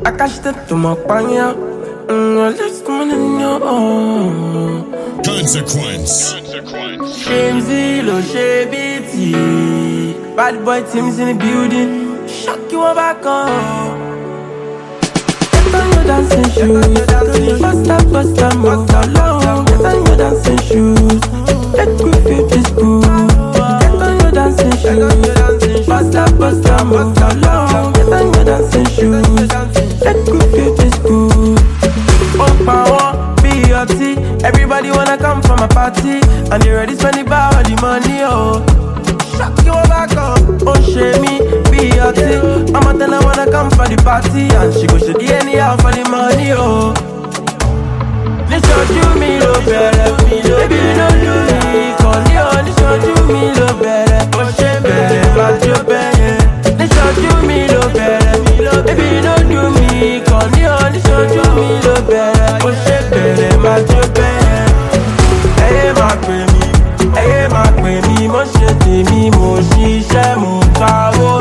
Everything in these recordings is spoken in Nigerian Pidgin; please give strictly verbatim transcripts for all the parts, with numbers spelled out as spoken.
I catch that to my panya. Mm, let's come in your own. Consequence. Shamesy, lo shabity. Bad boy teams in the building. Shock you back on. Get on your dancing shoes. Bust up, bust up, move along. Get on your dancing shoes. Let me feel this groove. Get on your dancing shoes. Bust up, bust up, move along. Get on your dancing shoes. Let me feel this groove. Oh, power, be your tea. Everybody wanna come from a party, and they ready spend the bar the money, oh. Shock you back up, oh shame be your tea. Mama tell her wanna come for the party, and she go show the anyhow for the money, oh. They show you me lo better, baby you don't do me, call you, they show you me lo better, oh shame better, but you better. They show you me lo better, baby you don't do me, call you, they show you me lo better, oh shame better, but you better. Hey, my baby, hey, my baby, mo ṣe tèmi, mo ṣiṣẹ́, mo kàwó.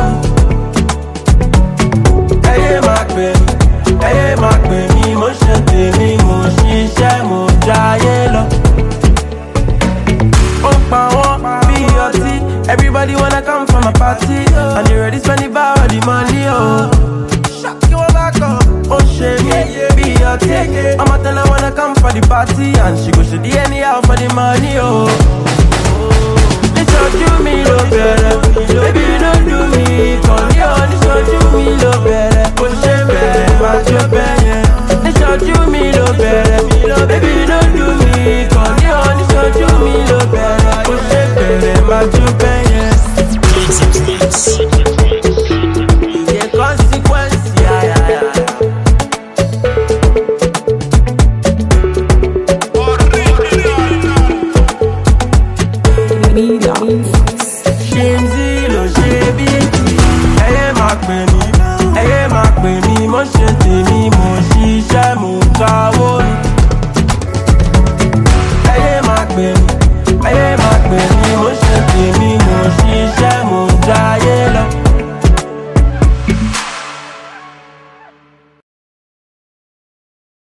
Hey, my baby, hey, my baby, mo ṣe tèmi, mo ṣiṣẹ́, mo jayé lọ. Ó pa wọ́n bí ọtí, everybody wanna come from a party, and they ready spend the bar all the money, oh. Ṣọ́kì wọ́n bá kàn, ó ṣe mí bí ọtí. Mama tell her wanna come for the party, and she go show the anyhow for the money, oh. They show you me lo better, baby you don't do me, call me on. They show you me lo better, ó ṣe bẹ̀rẹ̀ má jọ bẹ̀yẹn. They show you me lo better, baby you don't do me, call me on. They show you me lo better, ó ṣe bẹ̀rẹ̀ má jọ bẹ̀yẹn. Consequence. Yeah, consequence, yeah, yeah, yeah. Shamesy, lo shabity. Ẹyẹ máa pè mí, ẹyẹ máa pè mí, mo ṣe tèmi, mo ṣiṣẹ́, mo kàwó.